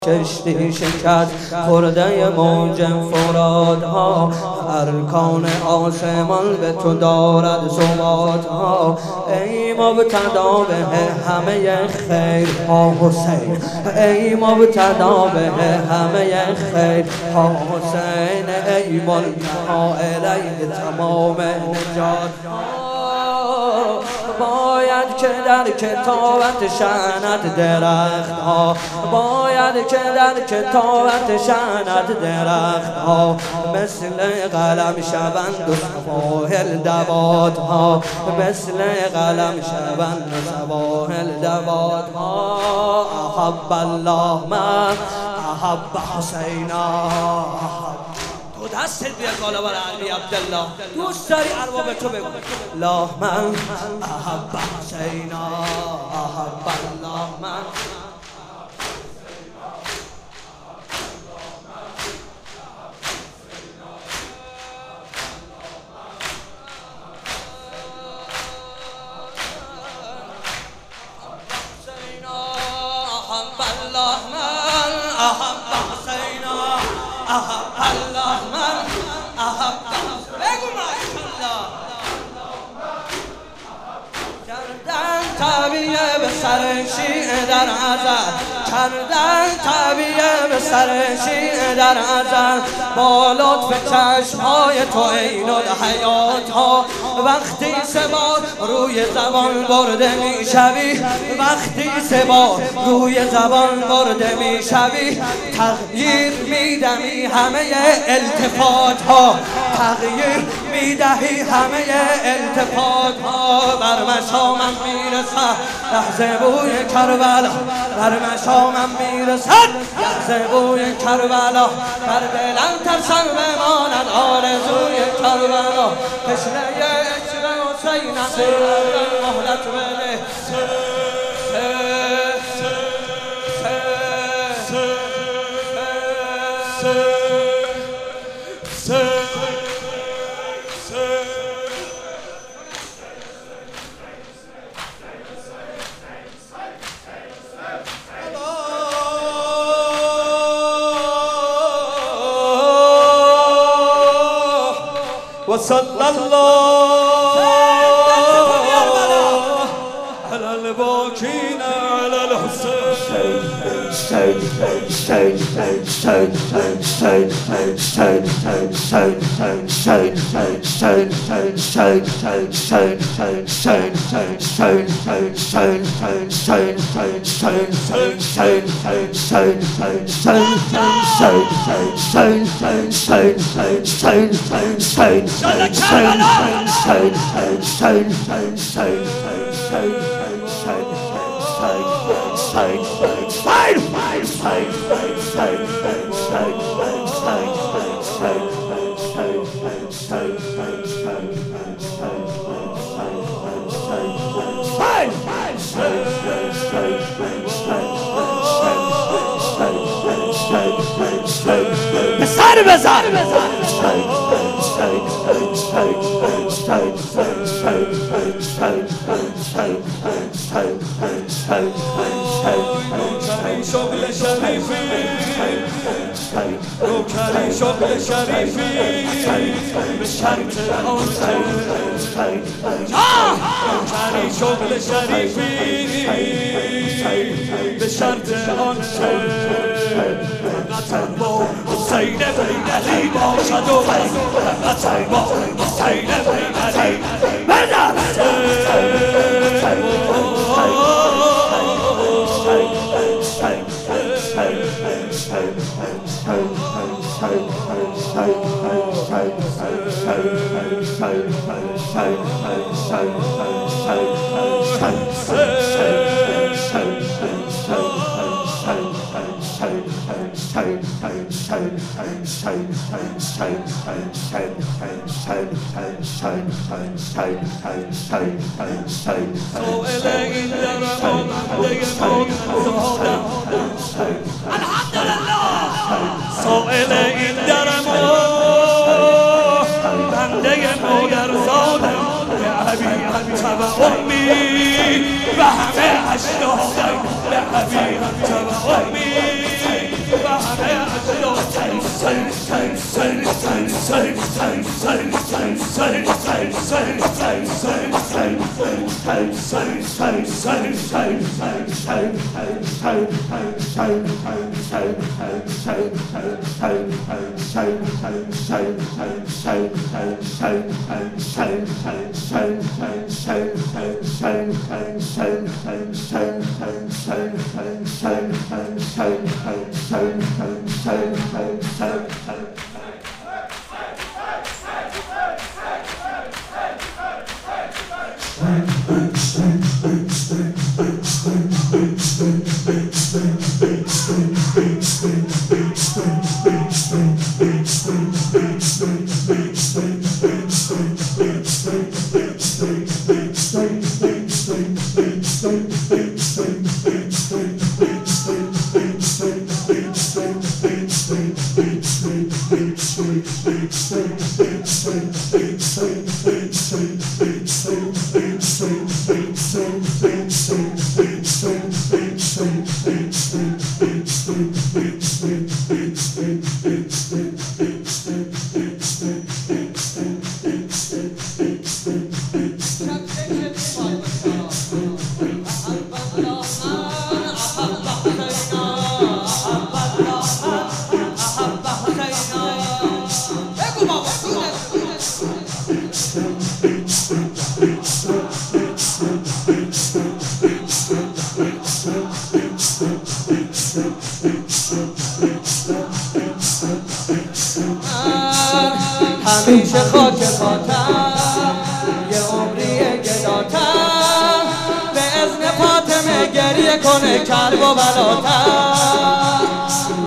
کشتی شکست خورده موج فرادها، ارکان آسمان به تو دارد ثباتها. ای مبتدا به همه خیرها حسین، ای مبتدا به همه خیرها حسین، ای منتها الیه تمام نجات. باید که در کتابت شأنت درخت ها، باید که در کتابت شأنت درخت ها مثل قلم شوند و سواحل دوات ها، مثل قلم شوند و سواحل دوات ها. احب الله من احب حسینا. تو دستت بیاد بالا برای علی عبدالله، دوست داری ارواح تو بگو الله من احب حسینا، احب الله من احب الله من احب بگو ماشاءالله. کردن تعبیه به سر شیعه در ازل، کردن تعبیه به سر شیعه در ازل، با لطف چشمهای تو عین الحیات ها. وقتی سه بار روی زبان برده میشوی، وقتی سه بار روی زبان برده میشوی، تغییر میدهی همه التفات ها، تغییر میدهی همه التفات ها. بر مشامم میرسد لحظه بوی کربلا، بر مشامم میرسد لحظه بوی کربلا، بر دلم ترسم بماند آرزوی کربلا. تشنه عشق حسینم مهلت بده، وصلى الله على الباكين على الحسين. بسر بزن شغل شریفی، نوکری شغل شریفی به شرط آن، نوکری شغل شریفی به شرط آن، وطن با حسین بن علی باشد و وطن با حسین بن علی سائل این درم بنده مادرزادم به ابی تبع امی و همه اشتادم به ابی تبع امی همیشه خاک خاطر یه عمری گداتر به اذن فاطمه گریه کنه کرب و بلاتر